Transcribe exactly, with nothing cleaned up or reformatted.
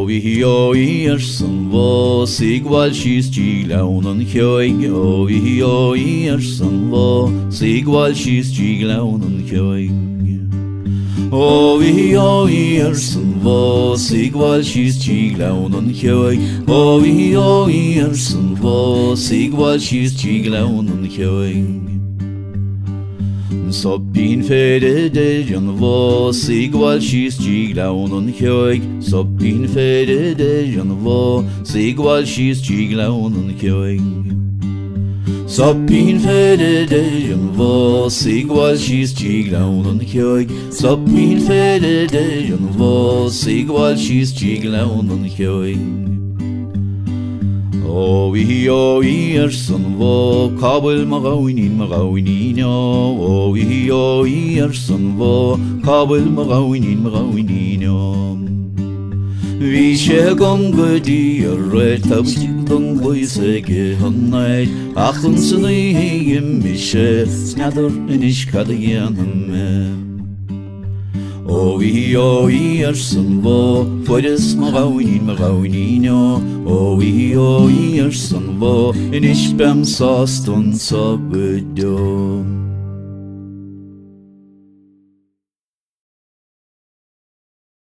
vi oi er som var sigval skis gilaunen kjöig. O vi oi er som var sigval skis gilaunen kjöig. O vi oi er som var sigval skis gilaunen kjöig. O vi oi er som var sigval skis gilaunen kjöig. Så bin fede dejan var sigval skis gilaunen kjöig. Så bin fede dejan var sigval skis gilaunen kjöig. Så bin fede dejan var sigval skis gilaunen kjöig. Så bin fede dejan var sigval skis gilaunen kjöig. O vi oi er som var kabel magawinin magawinin. O vi oi er som var kabel magawinin magawinin. Vi kjegong gudi er rett av kjengong boisege hannait. Achen sunni hegem mishe snador en iskade gjennom. O vi oi er som var forres magawinin magawinin. O vi oi er som var en iskbem sa stund sa gudom.